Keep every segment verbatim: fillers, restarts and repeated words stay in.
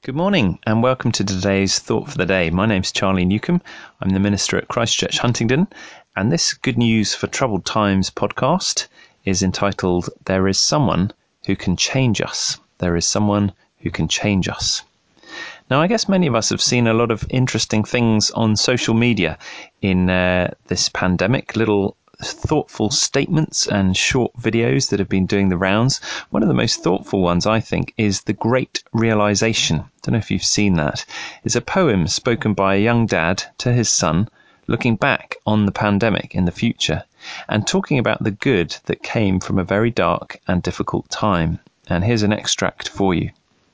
Good morning and welcome to today's Thought for the Day. My name's Charlie Newcomb. I'm the minister at Christ Church Huntingdon, and this Good News for Troubled Times podcast is entitled There is Someone Who Can Change Us. There is Someone Who Can Change Us. Now, I guess many of us have seen a lot of interesting things on social media in uh, this pandemic, little thoughtful statements and short videos that have been doing the rounds. One of the most thoughtful ones, I think, is The Great Realization. I don't know if you've seen that. It's a poem spoken by a young dad to his son, looking back on the pandemic in the future and talking about the good that came from a very dark and difficult time. And here's an extract for you.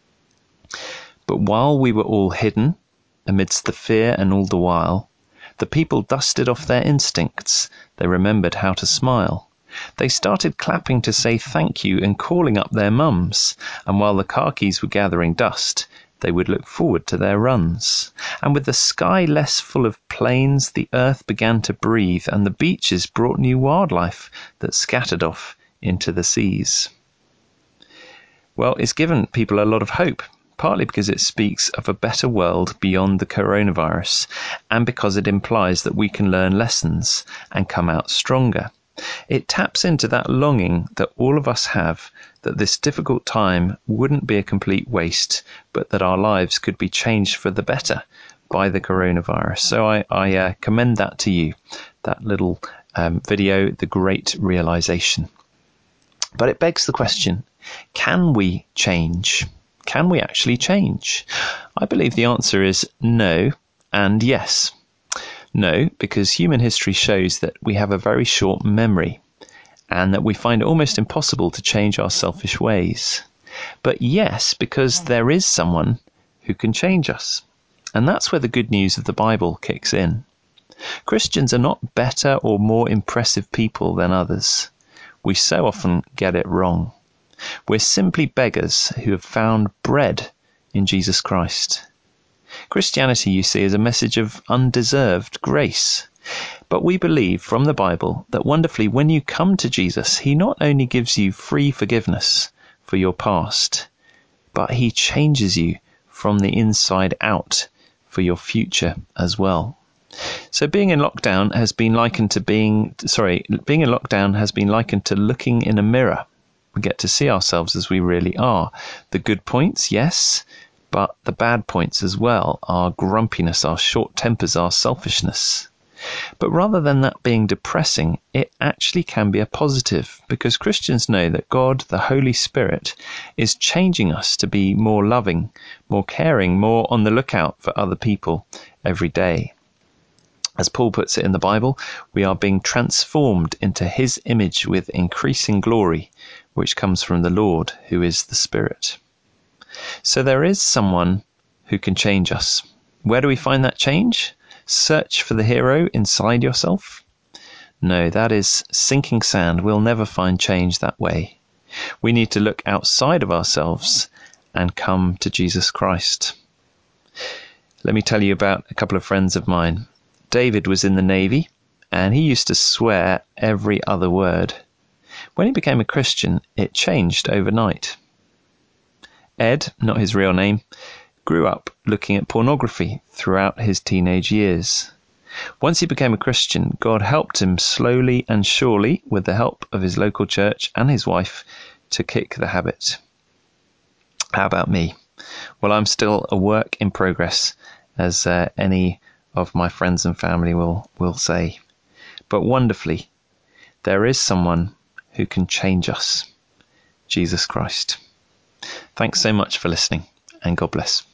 But while we were all hidden, amidst the fear and all the while, the people dusted off their instincts. They remembered how to smile. They started clapping to say thank you and calling up their mums. And while the car keys were gathering dust, they would look forward to their runs. And with the sky less full of planes, the earth began to breathe, and the beaches brought new wildlife that scattered off into the seas. Well, it's given people a lot of hope. Partly because it speaks of a better world beyond the coronavirus, and because it implies that we can learn lessons and come out stronger. It taps into that longing that all of us have, that this difficult time wouldn't be a complete waste, but that our lives could be changed for the better by the coronavirus. So I, I uh, commend that to you, that little um, video, The Great Realization. But it begs the question, can we change? Can we actually change? I believe the answer is no and yes. No, because human history shows that we have a very short memory and that we find it almost impossible to change our selfish ways. But yes, because there is someone who can change us. And that's where the good news of the Bible kicks in. Christians are not better or more impressive people than others. We so often get it wrong. We're simply beggars who have found bread in Jesus Christ. Christianity, you see, is a message of undeserved grace. But we believe from the Bible that wonderfully when you come to Jesus, he not only gives you free forgiveness for your past, but he changes you from the inside out for your future as well. So being in lockdown has been likened to being, sorry, being in lockdown has been likened to looking in a mirror. We get to see ourselves as we really are. The good points, yes, but the bad points as well, our grumpiness, our short tempers, our selfishness. But rather than that being depressing, it actually can be a positive, because Christians know that God, the Holy Spirit, is changing us to be more loving, more caring, more on the lookout for other people every day. As Paul puts it in the Bible, we are being transformed into his image with increasing glory, which comes from the Lord, who is the Spirit. So there is someone who can change us. Where do we find that change? Search for the hero inside yourself? No, that is sinking sand. We'll never find change that way. We need to look outside of ourselves and come to Jesus Christ. Let me tell you about a couple of friends of mine. David was in the Navy, and he used to swear every other word. When he became a Christian, it changed overnight. Ed, not his real name, grew up looking at pornography throughout his teenage years. Once he became a Christian, God helped him slowly and surely, with the help of his local church and his wife, to kick the habit. How about me? Well, I'm still a work in progress, as uh, any of my friends and family will, will say. But wonderfully, there is someone who can change us, Jesus Christ. Thanks so much for listening, and God bless.